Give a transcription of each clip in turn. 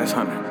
Class 100.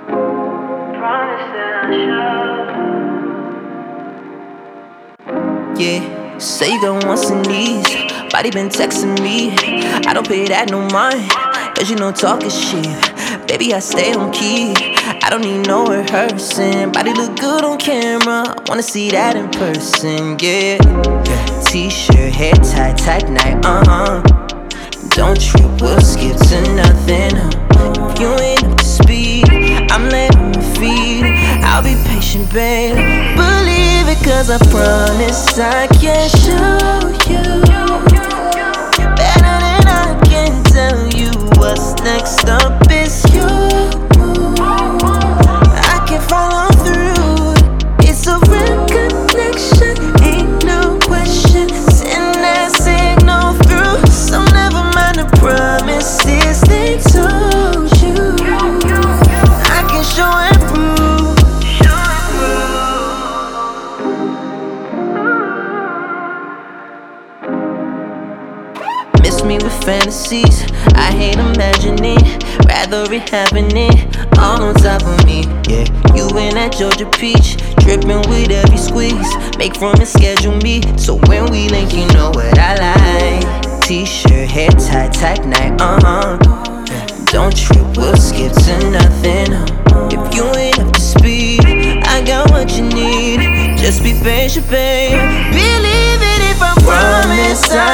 Yeah, say you got wants and needs. Body been texting me. I don't pay that no mind, cause you know talk is cheap. Baby, I stay on key. I don't need no rehearsing. Body look good on camera, I wanna see that in person, yeah. T-shirt, hair tied, tight night, Don't trip, we'll skip to nothing. If you ain't up to speed, I'm laying on my feet. I'll be patient, babe. Believe it, cause I promise I can show you better than I can tell you. What's next up is you. I can follow through. It's a real connection, ain't no question. Send that signal through. So never mind the promises they told you. I can show and prove. Miss me with fantasies, I hate imagining. Rather it happening all on top of me, yeah. You in that Georgia peach, dripping with every squeeze. Make room and schedule me, so when we link you know what I like. T-shirt, hair tied, tight night, Don't trip, we'll skip to nothing. If you ain't up to speed, I got what you need. Just be patient, babe. Believe it if I promise